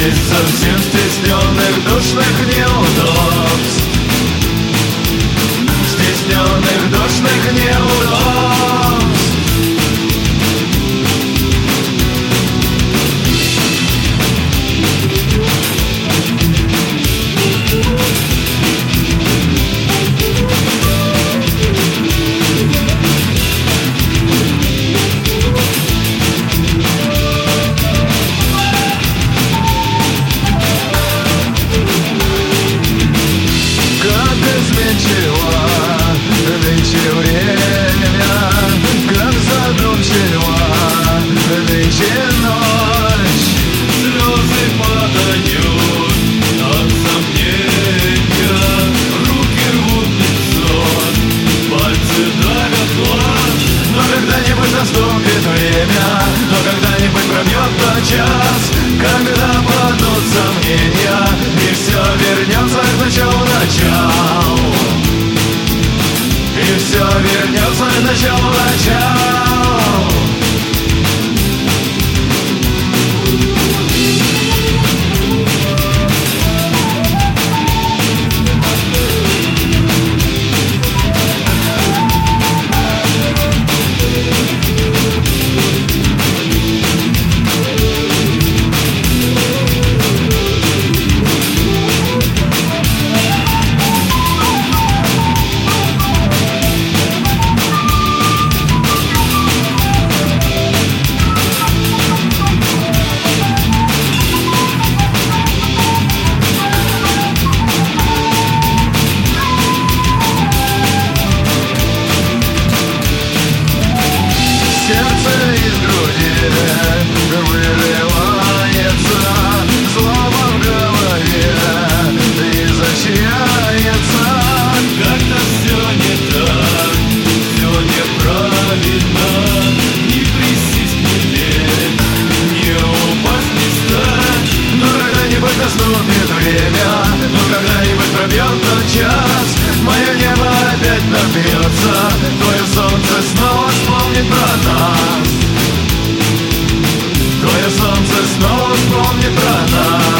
Без совсем стесненных душных неудобств, стесненных душных неудобств. Нынче время, как задумчиво нынче ночь. Слезы падают от сомнения, руки рвут лицо, пальцы давят глаз. Но когда-нибудь наступит время, но когда-нибудь пробьет тот час, когда падут сомнения, и все вернется к началу. И все вернется к началу. Сердце из груди выливается, злоба в голове изощряется. Как-то все не так, все неправильно. Не присесть, не лечь, не упасть, не встать. Но когда-нибудь наступит время, но когда-нибудь пробьет тот час, мое небо опять напьется, твое солнце снова вспомнит про нас. Твое солнце снова вспомнит про нас.